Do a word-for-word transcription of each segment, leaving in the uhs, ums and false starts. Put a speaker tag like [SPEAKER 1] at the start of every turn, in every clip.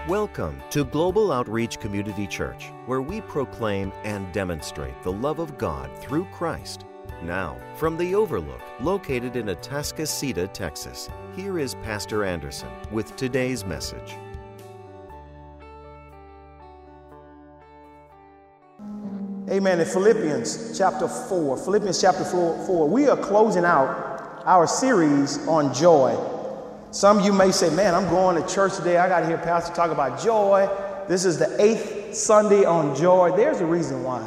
[SPEAKER 1] Welcome to Global Outreach Community Church, where we proclaim and demonstrate the love of God through Christ. Now, from the Overlook, located in Atascocita, Texas, here is Pastor Anderson with today's message.
[SPEAKER 2] Amen. In Philippians chapter four, Philippians chapter four, four, we are closing out our series on joy. Some of you may say, man, I'm going to church today. I got to hear Pastor talk about joy. This is the eighth Sunday on joy. There's a reason why.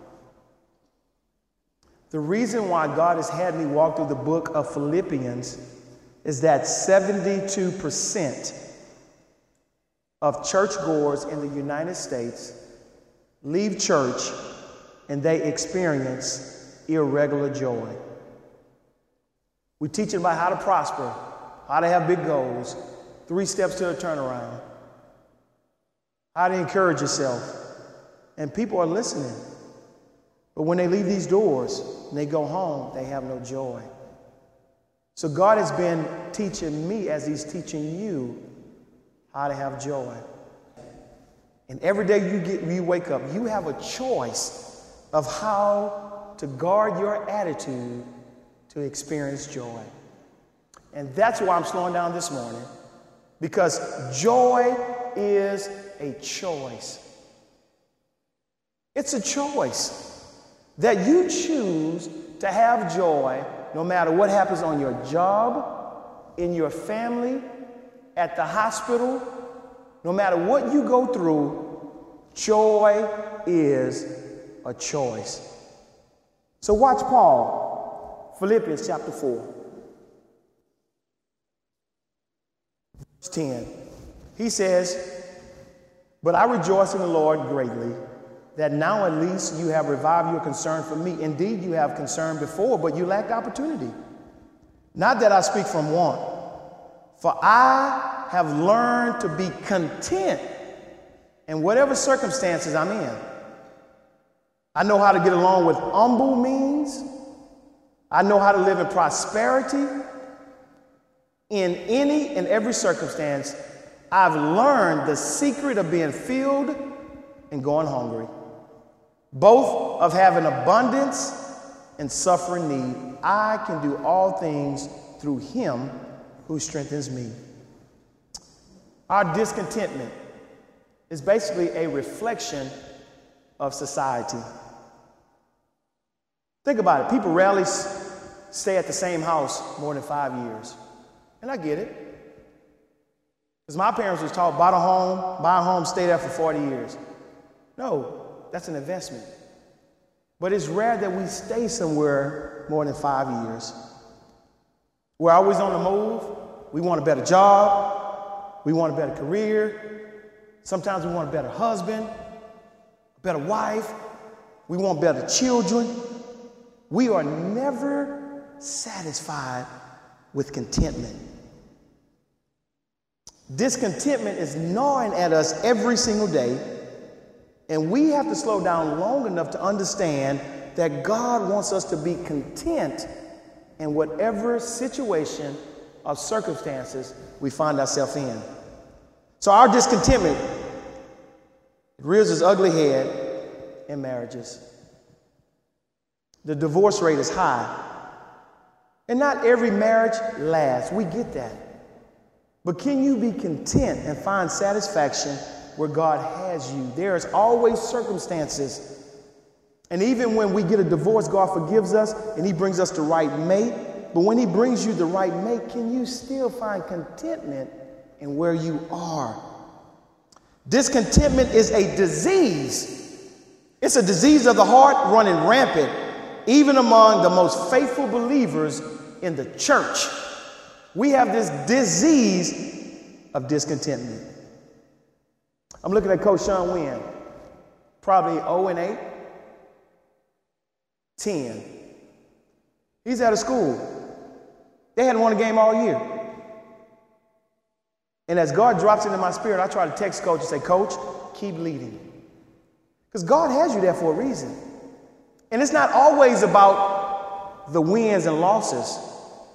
[SPEAKER 2] The reason why God has had me walk through the book of Philippians is that seventy-two percent of churchgoers in the United States leave church and they experience irregular joy. We teach them about how to prosper, how to have big goals, three steps to a turnaround, how to encourage yourself. And people are listening. But when they leave these doors and they go home, they have no joy. So God has been teaching me as he's teaching you how to have joy. And every day you get, you wake up, you have a choice of how to guard your attitude to experience joy. And that's why I'm slowing down this morning, because joy is a choice. It's a choice that you choose to have joy no matter what happens on your job, in your family, at the hospital. No matter what you go through, joy is a choice. So watch Paul, Philippians chapter four. Verse ten, he says, "But I rejoice in the Lord greatly, that now at least you have revived your concern for me. Indeed, you have concern before, but you lacked opportunity. Not that I speak from want, for I have learned to be content in whatever circumstances I'm in. I know how to get along with humble means. I know how to live in prosperity. In any and every circumstance, I've learned the secret of being filled and going hungry, both of having abundance and suffering need. I can do all things through him who strengthens me." Our discontentment is basically a reflection of society. Think about it. People rarely s- stay at the same house more than five years. And I get it. Because my parents was taught, buy a home, buy a home, stay there for forty years. No, that's an investment. But it's rare that we stay somewhere more than five years. We're always on the move. We want a better job. We want a better career. Sometimes we want a better husband, a better wife. We want better children. We are never satisfied with contentment. Discontentment is gnawing at us every single day, and we have to slow down long enough to understand that God wants us to be content in whatever situation or circumstances we find ourselves in. So our discontentment rears its ugly head in marriages. The divorce rate is high. And not every marriage lasts. We get that. But can you be content and find satisfaction where God has you? There's always circumstances. And even when we get a divorce, God forgives us and he brings us the right mate. But when he brings you the right mate, can you still find contentment in where you are? Discontentment is a disease. It's a disease of the heart running rampant, even among the most faithful believers in the church. We have this disease of discontentment. I'm looking at Coach Sean Wynn, probably oh and eight, ten. He's out of school. They hadn't won a game all year. And as God drops into my spirit, I try to text Coach and say, Coach, keep leading. Because God has you there for a reason. And it's not always about the wins and losses.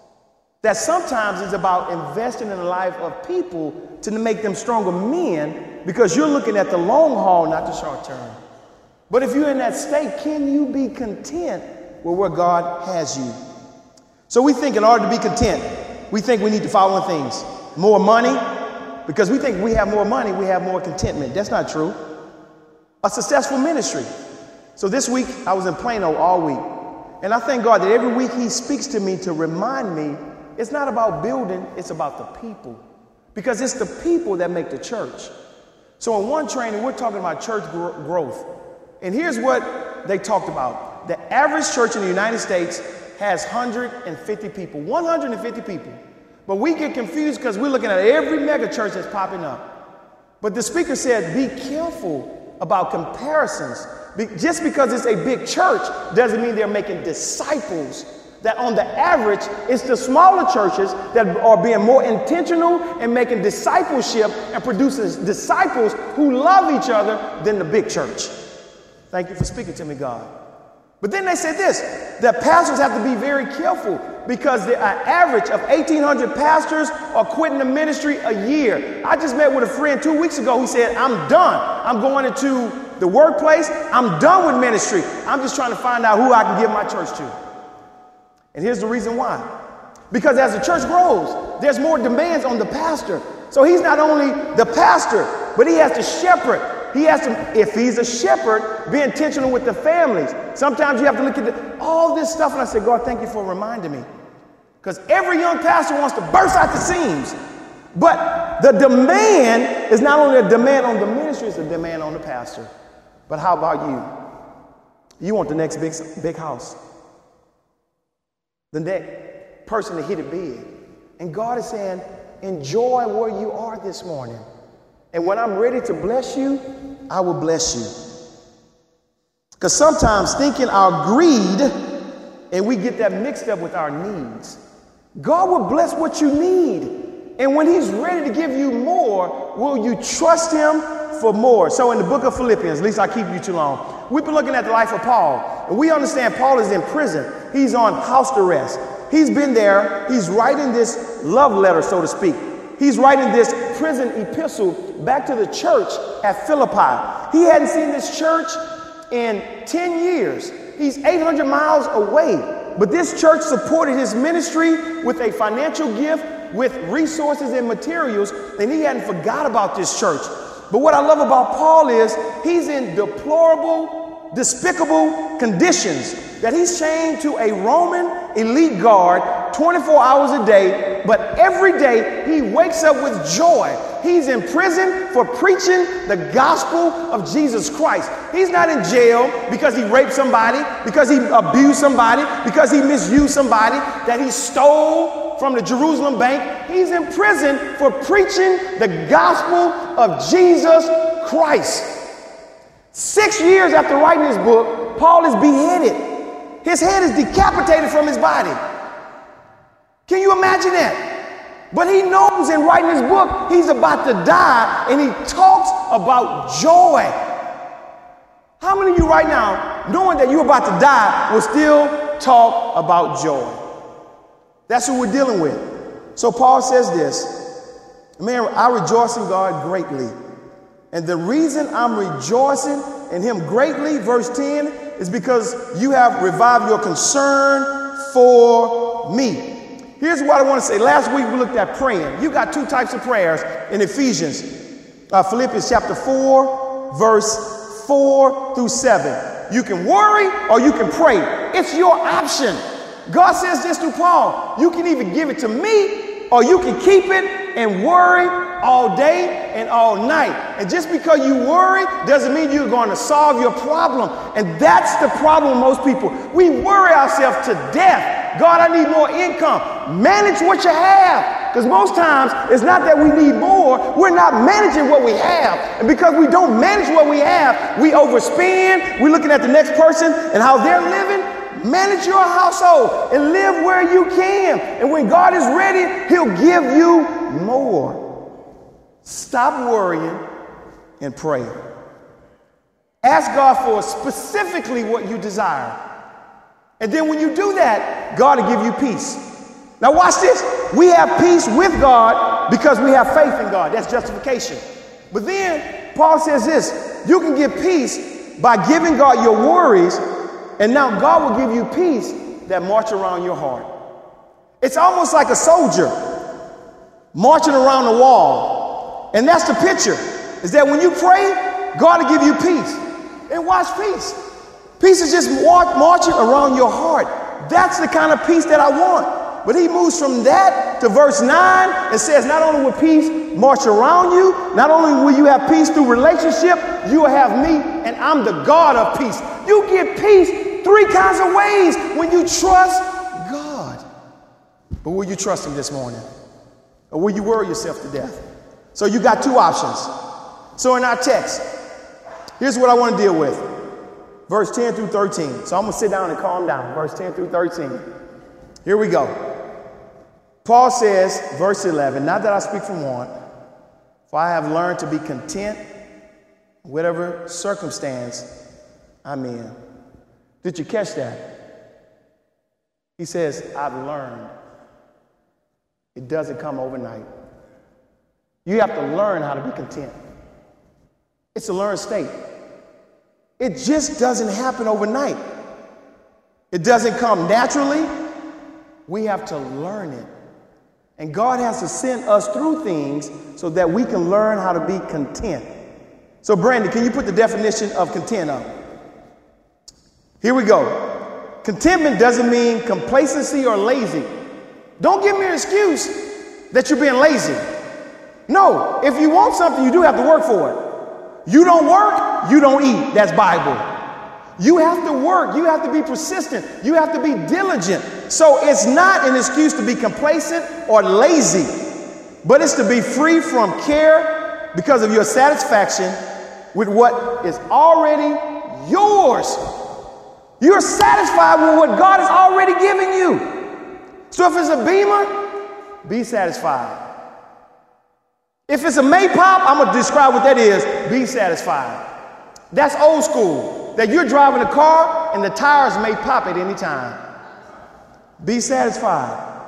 [SPEAKER 2] That sometimes it's about investing in the life of people to make them stronger men because you're looking at the long haul, not the short term. But if you're in that state, can you be content with where God has you? So we think in order to be content, we think we need the following things. More money, because we think we have more money, we have more contentment. That's not true. A successful ministry. So this week, I was in Plano all week. And I thank God that every week he speaks to me to remind me it's not about building, it's about the people. Because it's the people that make the church. So in one training, we're talking about church gro- growth. And here's what they talked about. The average church in the United States has one hundred fifty people, one hundred fifty people. But we get confused because we're looking at every mega church that's popping up. But the speaker said, be careful about comparisons. Be- just because it's a big church doesn't mean they're making disciples. That on the average, it's the smaller churches that are being more intentional and making discipleship and producing disciples who love each other than the big church. Thank you for speaking to me, God. But then they said this, that pastors have to be very careful because the uh, average of eighteen hundred pastors are quitting the ministry a year. I just met with a friend two weeks ago who said, I'm done. I'm going into the workplace. I'm done with ministry. I'm just trying to find out who I can give my church to. And here's the reason why. Because as the church grows, there's more demands on the pastor. So he's not only the pastor, but he has to shepherd. He has to, if he's a shepherd, be intentional with the families. Sometimes you have to look at the, all this stuff. And I say, God, thank you for reminding me. Because every young pastor wants to burst out the seams. But the demand is not only a demand on the ministry, it's a demand on the pastor. But how about you? You want the next big, big house. The next person to hit it big. And God is saying, enjoy where you are this morning. And when I'm ready to bless you, I will bless you. Because sometimes thinking our greed, and we get that mixed up with our needs. God will bless what you need. And when he's ready to give you more, will you trust him for more? So in the book of Philippians, at least I keep you too long, we've been looking at the life of Paul. And we understand Paul is in prison. He's on house arrest. He's been there. He's writing this love letter, so to speak. He's writing this prison epistle back to the church at Philippi. He hadn't seen this church in ten years. He's eight hundred miles away. But this church supported his ministry with a financial gift, with resources and materials, and he hadn't forgot about this church. But what I love about Paul is he's in deplorable, despicable conditions, that he's chained to a Roman elite guard twenty-four hours a day, but every day he wakes up with joy. He's in prison for preaching the gospel of Jesus Christ. He's not in jail because he raped somebody, because he abused somebody, because he misused somebody, that he stole from the Jerusalem bank. He's in prison for preaching the gospel of Jesus Christ. Six years after writing this book, Paul is beheaded. His head is decapitated from his body. Can you imagine that? But he knows in writing his book, he's about to die, and he talks about joy. How many of you right now, knowing that you're about to die, will still talk about joy? That's what we're dealing with. So Paul says this, man, I rejoice in God greatly. And the reason I'm rejoicing in him greatly, verse ten, is because you have revived your concern for me. Here's what I want to say. Last week we looked at praying. You got two types of prayers in Ephesians, uh, Philippians chapter four, verse four through seven. You can worry or you can pray. It's your option. God says this to Paul. You can either give it to me or you can keep it and worry all day and all night. And just because you worry doesn't mean you're going to solve your problem. And that's the problem with most people. We worry ourselves to death. God, I need more income. Manage what you have. Because most times it's not that we need more. We're not managing what we have. And because we don't manage what we have, we overspend. We're looking at the next person and how they're living. Manage your household and live where you can. And when God is ready, he'll give you more. Stop worrying and pray. Ask God for specifically what you desire. And then when you do that, God will give you peace. Now watch this. We have peace with God because we have faith in God. That's justification. But then Paul says this, you can get peace by giving God your worries, and now God will give you peace that march around your heart. It's almost like a soldier marching around the wall. And that's the picture, is that when you pray, God will give you peace. And watch peace. Peace is just march, marching around your heart. That's the kind of peace that I want. But he moves from that to verse nine and says, not only will peace march around you, not only will you have peace through relationship, you will have me, and I'm the God of peace. You get peace three kinds of ways when you trust God. But will you trust him this morning? Or will you worry yourself to death? So you got two options. So in our text, here's what I want to deal with. Verse ten through thirteen. So I'm going to sit down and calm down. Verse ten through thirteen. Here we go. Paul says, verse eleven, not that I speak from want, for I have learned to be content in whatever circumstance I'm in. Did you catch that? He says, I've learned. It doesn't come overnight. You have to learn how to be content. It's a learned state. It just doesn't happen overnight. It doesn't come naturally. We have to learn it. And God has to send us through things so that we can learn how to be content. So Brandon, can you put the definition of content up? Here we go. Contentment doesn't mean complacency or lazy. Don't give me an excuse that you're being lazy. No, if you want something, you do have to work for it. You don't work, you don't eat. That's Bible. You have to work. You have to be persistent. You have to be diligent. So it's not an excuse to be complacent or lazy, but it's to be free from care because of your satisfaction with what is already yours. You're satisfied with what God has already given you. So if it's a Beamer, be satisfied. If it's a Maypop, I'm going to describe what that is. Be satisfied. That's old school. That you're driving a car and the tires may pop at any time. Be satisfied.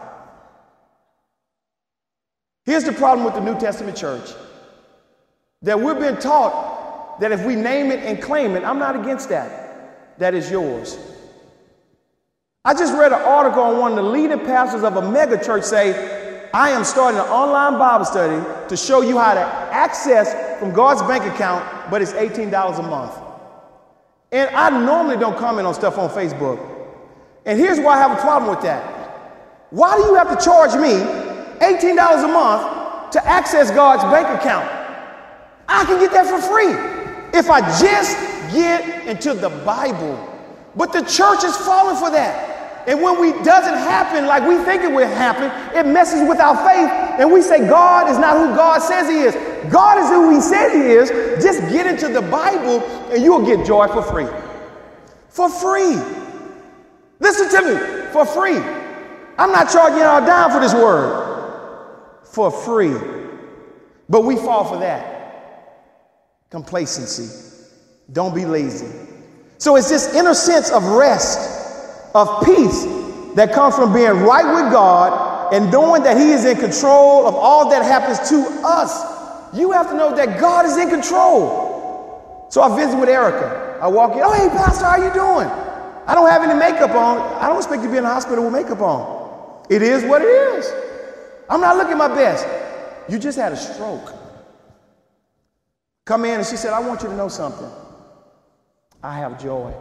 [SPEAKER 2] Here's the problem with the New Testament church. That we're being taught that if we name it and claim it, I'm not against that. That is yours. I just read an article on one of the leading pastors of a mega church say, I am starting an online Bible study to show you how to access from God's bank account, but it's eighteen dollars a month. And I normally don't comment on stuff on Facebook. And here's why I have a problem with that. Why do you have to charge me eighteen dollars a month to access God's bank account? I can get that for free if I just get into the Bible. But the church is falling for that. And when we doesn't happen like we think it will happen, it messes with our faith. And we say God is not who God says he is. God is who he said he is. Just get into the Bible and you'll get joy for free. For free. Listen to me. For free. I'm not charging y'all down for this word. For free. But we fall for that. Complacency. Don't be lazy. So it's this inner sense of rest, of peace that comes from being right with God and knowing that he is in control of all that happens to us. You have to know that God is in control. So I visit with Erica. I walk in, oh, hey, Pastor, how you doing? I don't have any makeup on. I don't expect you to be in the hospital with makeup on. It is what it is. I'm not looking my best. You just had a stroke. Come in and she said, I want you to know something. I have joy.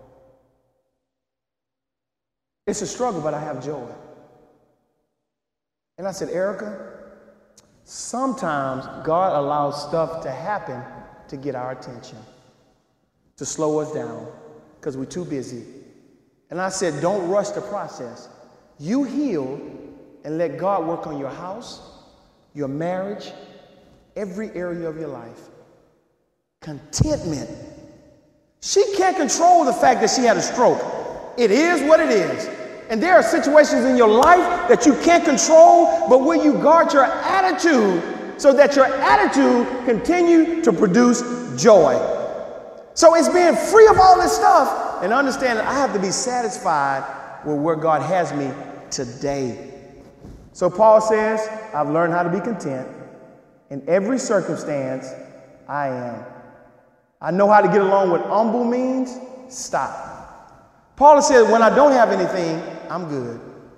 [SPEAKER 2] It's a struggle, but I have joy. And I said, Erica, sometimes God allows stuff to happen to get our attention, to slow us down, because we're too busy. And I said, don't rush the process. You heal and let God work on your house, your marriage, every area of your life. Contentment. She can't control the fact that she had a stroke. It is what it is. And there are situations in your life that you can't control, but will you guard your attitude so that your attitude continue to produce joy? So it's being free of all this stuff and understand that I have to be satisfied with where God has me today. So Paul says, I've learned how to be content in every circumstance I am. I know how to get along with humble means. Stop. Paul says, when I don't have anything, I'm good.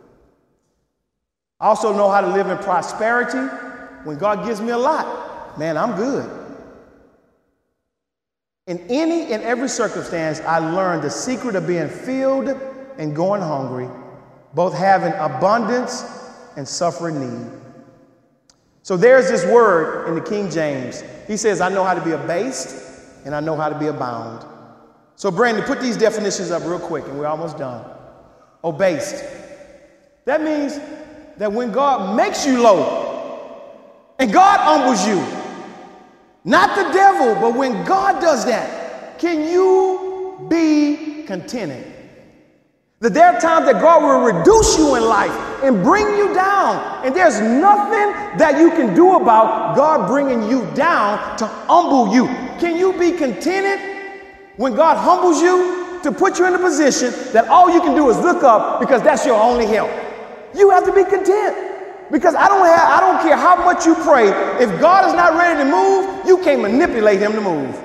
[SPEAKER 2] I also know how to live in prosperity. When God gives me a lot, man, I'm good. In any and every circumstance, I learned the secret of being filled and going hungry, both having abundance and suffering need. So there's this word in the King James. He says, I know how to be abased and I know how to be abound. So Brandon, put these definitions up real quick and we're almost done. Abased. That means that when God makes you low and God humbles you, not the devil, but when God does that, can you be contented? That there are times that God will reduce you in life and bring you down. And there's nothing that you can do about God bringing you down to humble you. Can you be contented when God humbles you to put you in a position that all you can do is look up because that's your only help? You have to be content. Because I don't have, I don't care how much you pray. If God is not ready to move, you can't manipulate him to move.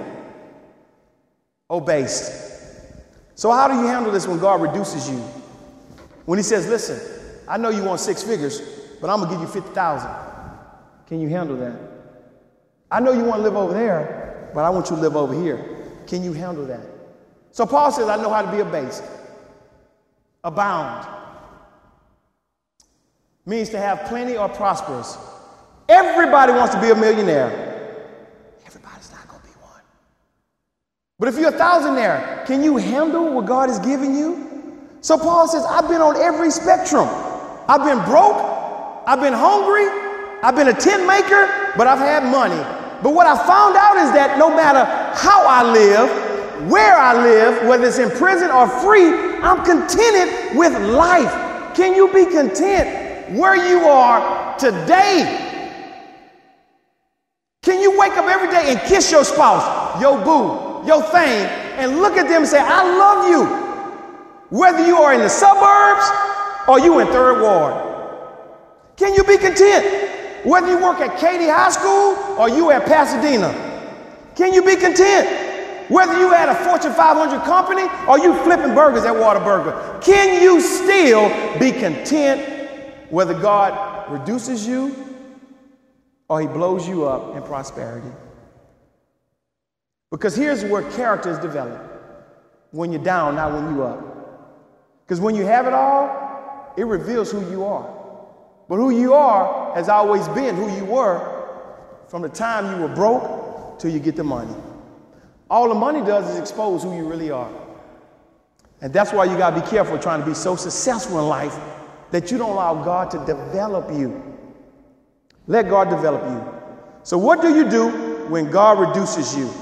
[SPEAKER 2] Abased. So how do you handle this when God reduces you? When he says, listen, I know you want six figures, but I'm going to give you fifty thousand. Can you handle that? I know you want to live over there, but I want you to live over here. Can you handle that? So Paul says, I know how to be abased. Abound means to have plenty or prosperous. Everybody wants to be a millionaire. Everybody's not going to be one. But if you're a thousandaire, can you handle what God is giving you? So Paul says, I've been on every spectrum. I've been broke. I've been hungry. I've been a tent maker, but I've had money. But what I found out is that no matter how I live, where I live, whether it's in prison or free, I'm contented with life. Can you be content where you are today? Can you wake up every day and kiss your spouse, your boo, your thing, and look at them and say, I love you, whether you are in the suburbs or you in Third Ward? Can you be content whether you work at Katy High School or you at Pasadena? Can you be content whether you at a Fortune five hundred company or you flipping burgers at Whataburger? Can you still be content whether God reduces you or he blows you up in prosperity? Because here's where character is developed. When you're down, not when you're up. Because when you have it all, it reveals who you are. But who you are has always been who you were from the time you were broke till you get the money. All the money does is expose who you really are. And that's why you got to be careful trying to be so successful in life that you don't allow God to develop you. Let God develop you. So what do you do when God reduces you?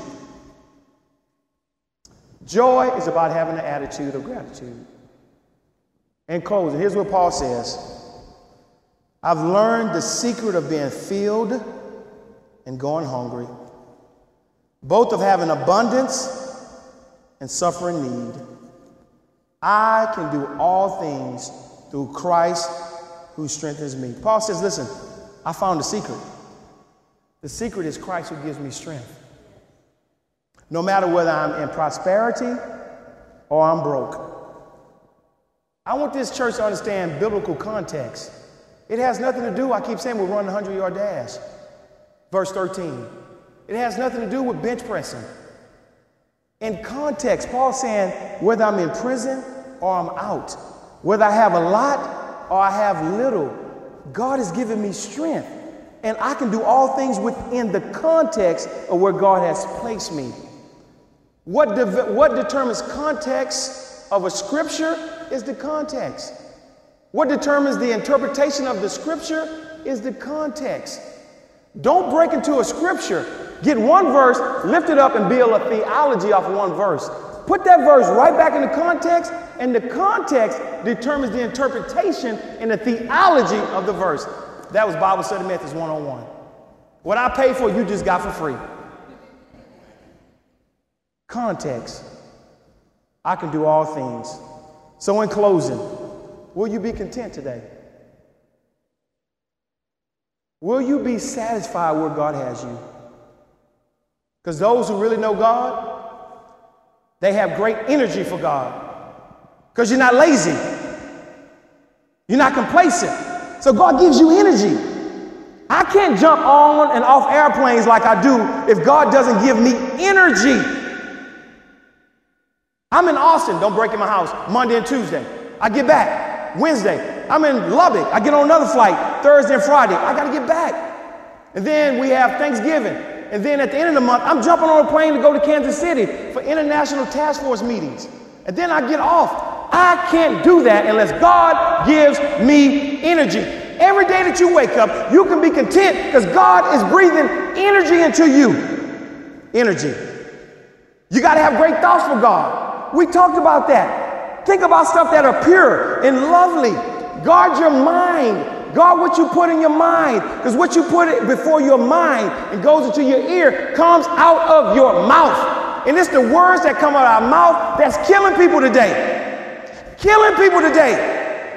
[SPEAKER 2] Joy is about having an attitude of gratitude. In closing, here's what Paul says. I've learned the secret of being filled and going hungry, both of having abundance and suffering need. I can do all things through Christ who strengthens me. Paul says, listen, I found the secret. The secret is Christ who gives me strength. No matter whether I'm in prosperity or I'm broke. I want this church to understand biblical context. It has nothing to do, I keep saying, with running a hundred-yard dash. Verse thirteen. It has nothing to do with bench pressing. In context, Paul's saying whether I'm in prison or I'm out, whether I have a lot or I have little, God has given me strength. And I can do all things within the context of where God has placed me. What, de- what determines context of a scripture is the context. What determines the interpretation of the scripture is the context. Don't break into a scripture, get one verse, lift it up, and build a theology off of one verse. Put that verse right back in the context, and the context determines the interpretation and the theology of the verse. That was Bible Study Methods one oh one. What I paid for, you just got for free. Context. I can do all things. So in closing, will you be content today? Will you be satisfied where God has you? Because those who really know God, they have great energy for God. Because you're not lazy. You're not complacent. So God gives you energy. I can't jump on and off airplanes like I do if God doesn't give me energy. I'm in Austin, don't break in my house, Monday and Tuesday. I get back Wednesday. I'm in Lubbock. I get on another flight Thursday and Friday. I got to get back. And then we have Thanksgiving. And then at the end of the month, I'm jumping on a plane to go to Kansas City for international task force meetings. And then I get off. I can't do that unless God gives me energy. Every day that you wake up, you can be content because God is breathing energy into you. Energy. You got to have great thoughts for God. We talked about that. Think about stuff that are pure and lovely. Guard your mind. Guard what you put in your mind, because what you put it before your mind and goes into your ear comes out of your mouth. And it's the words that come out of our mouth that's killing people today. Killing people today.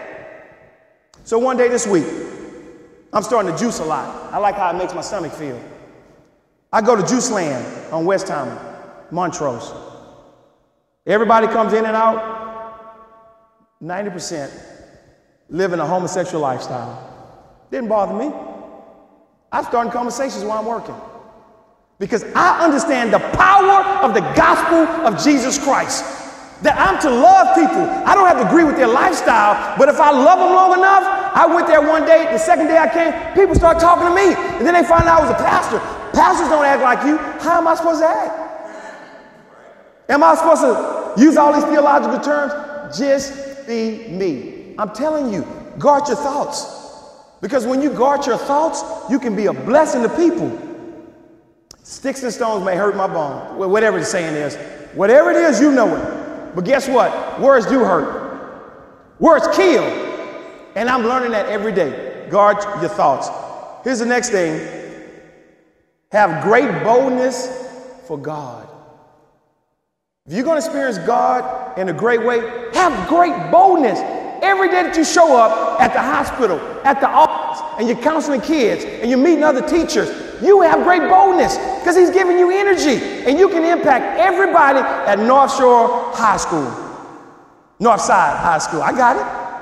[SPEAKER 2] So one day this week, I'm starting to juice a lot. I like how it makes my stomach feel. I go to Juice Land on Westheimer, Montrose. Everybody comes in and out. ninety percent living a homosexual lifestyle. Didn't bother me. I'm starting conversations while I'm working. Because I understand the power of the gospel of Jesus Christ. That I'm to love people. I don't have to agree with their lifestyle, but if I love them long enough, I went there one day, the second day I came, people start talking to me. And then they find out I was a pastor. Pastors don't act like you. How am I supposed to act? Am I supposed to use all these theological terms? Just be me. I'm telling you, guard your thoughts. Because when you guard your thoughts, you can be a blessing to people. Sticks and stones may hurt my bone. Whatever the saying is. Whatever it is, you know it. But guess what? Words do hurt. Words kill. And I'm learning that every day. Guard your thoughts. Here's the next thing. Have great boldness for God. If you're going to experience God in a great way, have great boldness. Every day that you show up at the hospital, at the office, and you're counseling kids, and you're meeting other teachers, you have great boldness because he's giving you energy, and you can impact everybody at North Shore High School, Northside High School. I got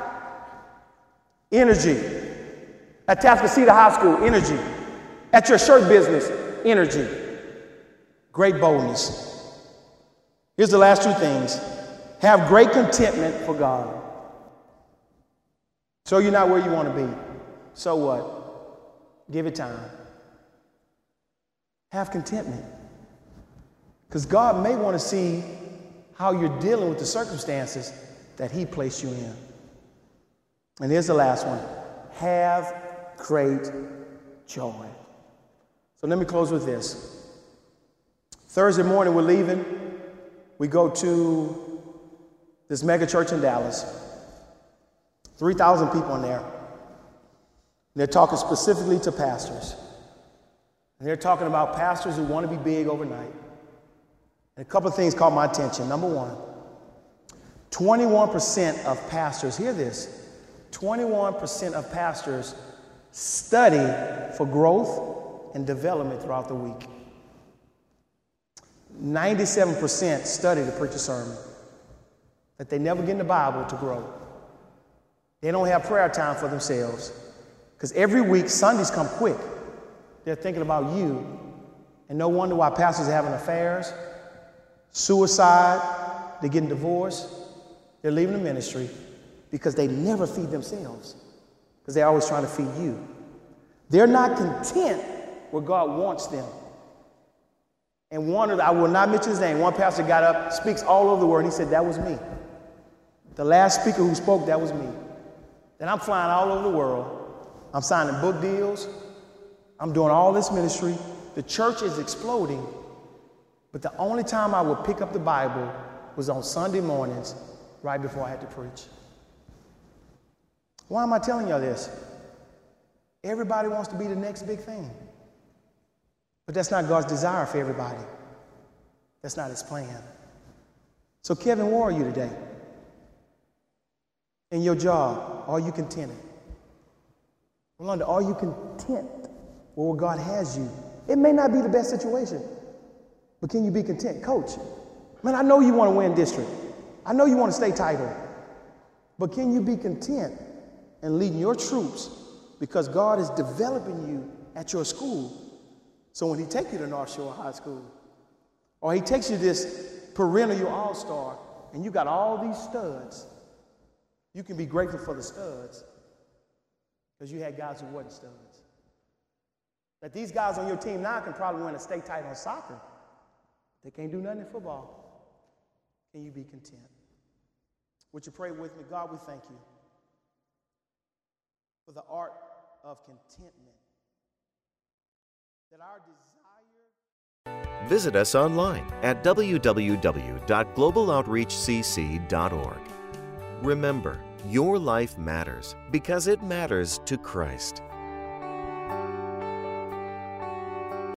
[SPEAKER 2] it. Energy. At Tascasita High School, energy. At your shirt business, energy. Great boldness. Here's the last two things. Have great contentment for God. So you're not where you want to be. So what? Give it time. Have contentment. Because God may want to see how you're dealing with the circumstances that he placed you in. And here's the last one. Have great joy. So let me close with this. Thursday morning, we're leaving. We go to this mega church in Dallas. three thousand people in there. And they're talking specifically to pastors. And they're talking about pastors who want to be big overnight. And a couple of things caught my attention. Number one, twenty-one percent of pastors, hear this, twenty-one percent of pastors study for growth and development throughout the week. ninety-seven percent study to preach a sermon that they never get in the Bible to grow. They don't have prayer time for themselves because every week Sundays come quick. They're thinking about you, and no wonder why pastors are having affairs, suicide, they're getting divorced, they're leaving the ministry because they never feed themselves because they're always trying to feed you. They're not content where God wants them. And one of the, I will not mention his name, one pastor got up, speaks all over the world, and he said, that was me. The last speaker who spoke, that was me. And I'm flying all over the world. I'm signing book deals. I'm doing all this ministry. The church is exploding. But the only time I would pick up the Bible was on Sunday mornings, right before I had to preach. Why am I telling y'all this? Everybody wants to be the next big thing. But that's not God's desire for everybody. That's not his plan. So Kevin, where are you today? In your job, are you contented? Rolanda, are you content where God has you? It may not be the best situation, But can you be content? Coach, man, I know you want to win district. I know you want a state title. But can you be content in leading your troops because God is developing you at your school? So when he takes you to North Shore High School, or he takes you this perennial all-star, and you got all these studs, you can be grateful for the studs because you had guys who weren't studs. That these guys on your team now can probably win a state title in soccer. They can't do nothing in football. Can you be content? Would you pray with me? God, we thank you for the art of contentment. That our desire...
[SPEAKER 1] Visit us online at w w w dot global outreach c c dot org. Remember, your life matters because it matters to Christ.